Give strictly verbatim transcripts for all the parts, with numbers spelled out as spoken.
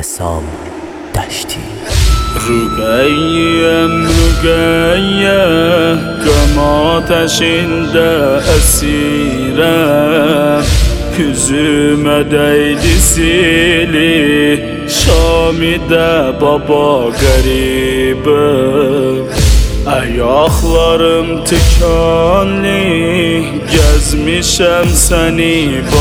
حسام دشتی. Rüqeyyem rüqeyye Qəm ateşində əsirəm Üzümə dəydi sili Şamidə baba qəribəm Ayaqlarım tikanlı Gəzmişəm səni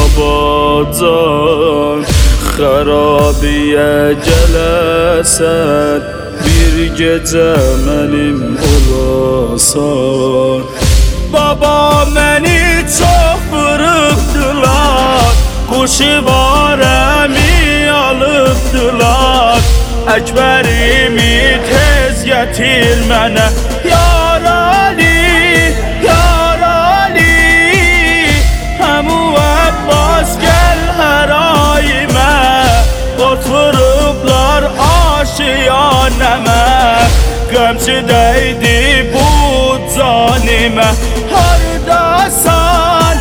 babacan Xarabiyə gələsən Bir gecə mənim olasan Baba məni çox vurubdular Quşivarəmi alıbdılar Əkbərimi tez gətir mənə Yar Ali, Yar Ali Həmu Əbbas gəl hər ayimə Oturublar aşiyanəmə Qəmçi dəydi bu canimə Hardasan,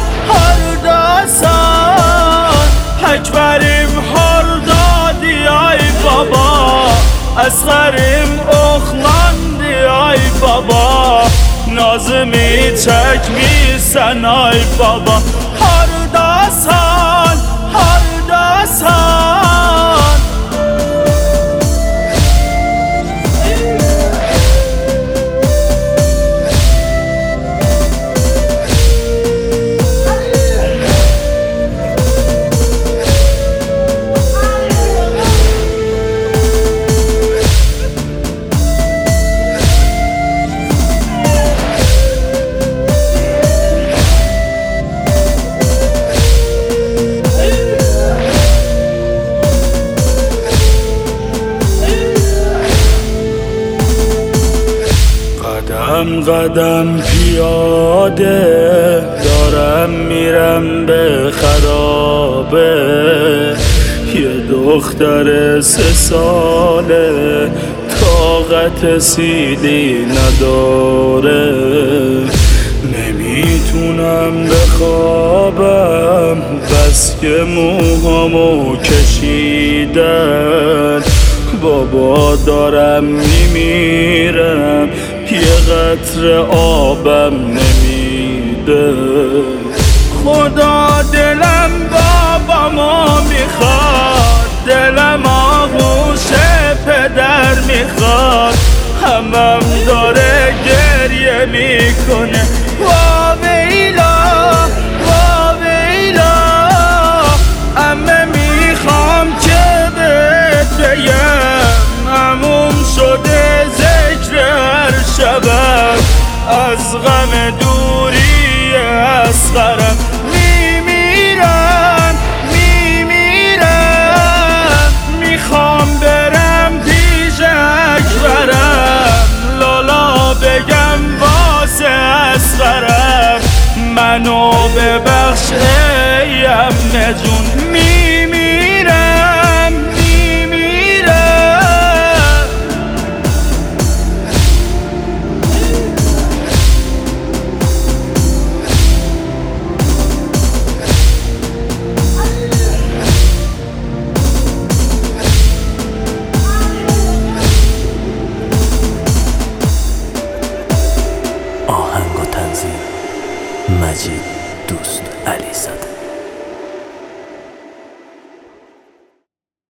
hardasan Əkbərim hardadı ay baba Əsğərim oxlandı ay baba Nazımı çəkmişsən ay baba Hardasan, hardasan قدم قدم پیاده دارم میرم به خرابه یه دختر سه ساله طاقت سیلی نداره نمیتونم بخوابم بس که موهامو کشیدن بابا دارم میمیرم یه قطره آبم نمیده خدا دلم بابامو میخواد دلم آغوش پدر میخواد همم داره گریه میکنه وا ویلا وا ویلا عمه میخوام که بهت بگم عموم شده ذکر هر شبم از غم دوری اصغرم میمیرم میمیرم میخوام برم پیش اکبرم لالا بگم واسه اصغرم منو ببخش ای عمه جون میمیرم میمیرم آهنگ و تنظیم مجید